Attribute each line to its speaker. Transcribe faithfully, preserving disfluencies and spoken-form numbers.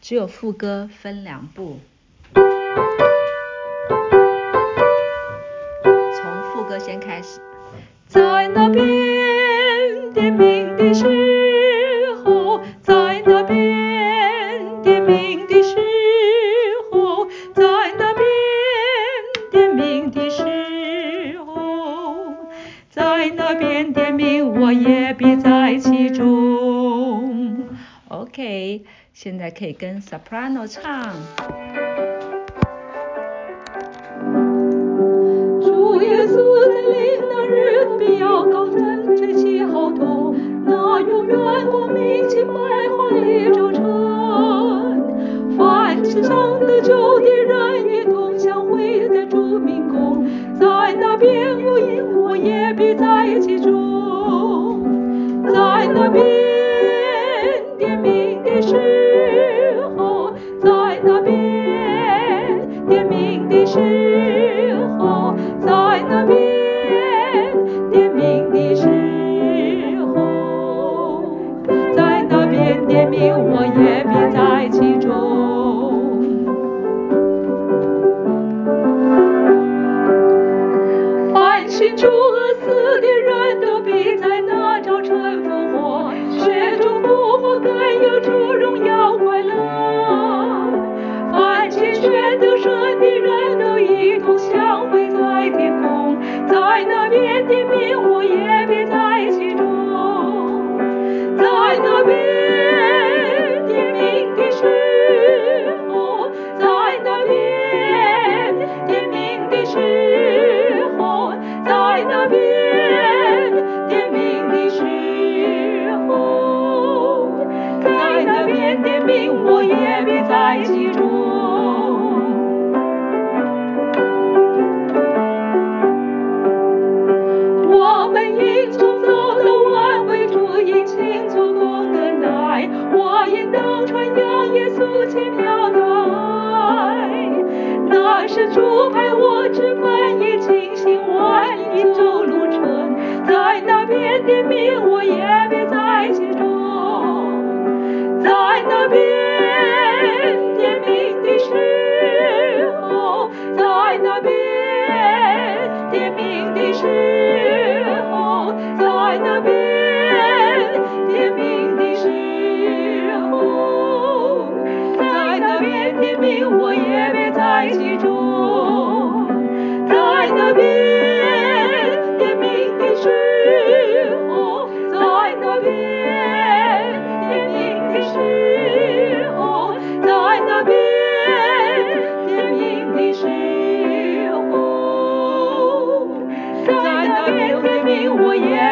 Speaker 1: 只有副歌分两步。从副歌先开始。在那边点名的时候，在那边点名的时候，在那边点名的时候，在那边点名，我也必在其中。OK， 现在可以跟 soprano 唱。主耶稣在临那日必要高声吹起号筒，那永远光明清白华丽早晨，凡世上得救的人一同相会在主明宫，在那边有因我也必在其中，在那边点名的时候，在那边点名的时候，在那边点名的时候，在那边点名，我也必在其中。凡信主而死的人都必在那早晨复活，血中复活更有主荣耀快乐。凡亲血得生的人都一同相会在天空，在那边点名，我也必在其中，在那边点名的时候，在那边点名的时候，在那边点名的时候，在那边点名，我也必在其中。我们因从早到晚为主因亲做工的爱，我应当传扬耶稣奇妙的爱。那是主派我直奔以尽心万里走路程，在那边点名，我也必在其中，在那边点名的时候，在那边点名的时候，在那边点名的时候，在那边点名，我也必在其中，在那边点名的时候，在那边点名的时候，在那边点名的时候，在那边点名，我也